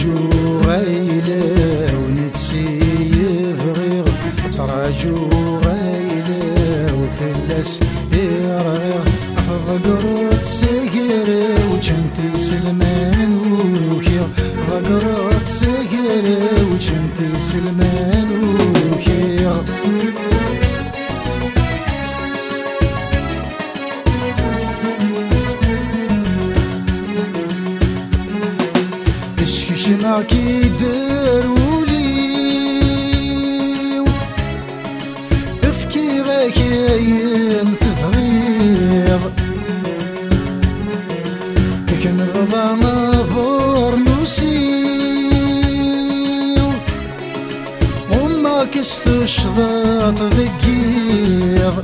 تراجو غيلة ونتسيب غير تراجو غيلة وفلس يرغير فقرت سير وجنتي سلمان وخير فقرت سير وجنتي سلمان وخير تشكيش ما كيدرولي بفكيرك يم تبغيض لكن الرضا ما برنوسي وما كستشضات ذكيض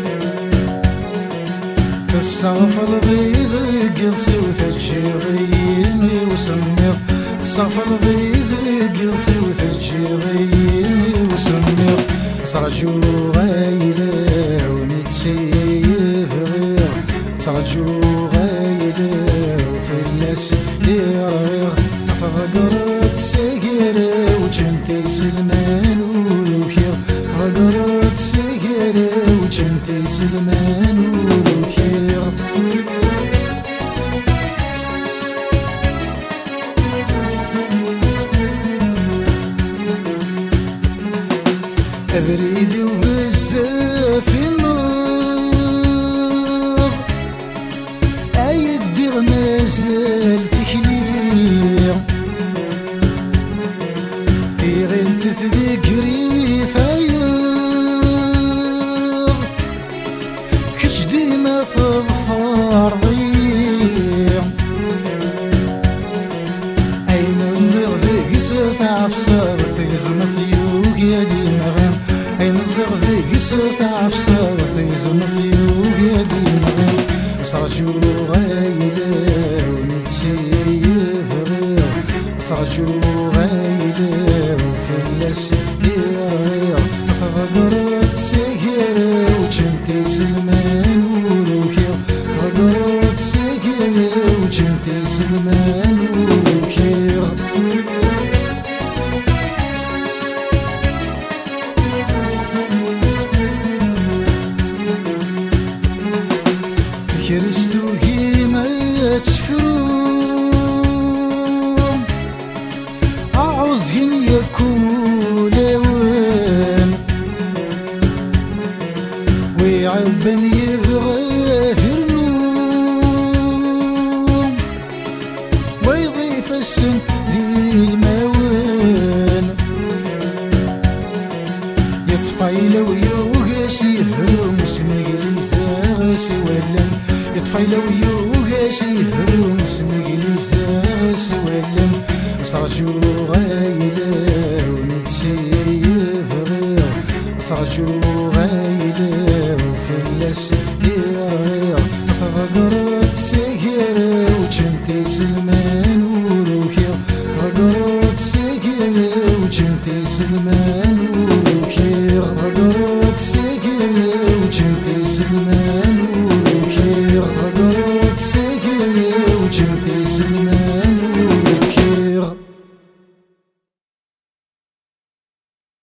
تسافر ضيض قلسي وتجيضيني وسمير تسافر ضيض قلسي وتجيضيني وسمير ترجو غيلة ونتسيف غير ترجو غيلة وفلس يرغير فقرت سير وجنتي سلمان وخير فقرت سير وجنتي سلمان وخير أبريد وبزاف النار أيدير مازال تكلير في غير تذكري ثاير كش ديما تظفر ضيع أين الزغ ذيك ستعفصر تيزمت يوقيا ديما غير أين الزغ ذيك ستعفصر تيزمت يوقيا ديما غير ترجو غيلة ونتسيف غير ترجو غيلة وفلس يرغير فقرت سير وجنتي سلمان وخير فقرت سير وجنتي سلمان وخير كرستو كيما تفروم أعوز يكون وين ويعبن يبغى هرنوم ويضيف السن ذي الموين يطفيلو يوغس يهرم اسمي قليزة غسي ولن يطفيلو يوغس يهرم اسمي قليزة غسي ولن ترجو غيلة ونتسيف غير ترجو غيلة وفلس يرغير فقرت سير وجنتي سلمان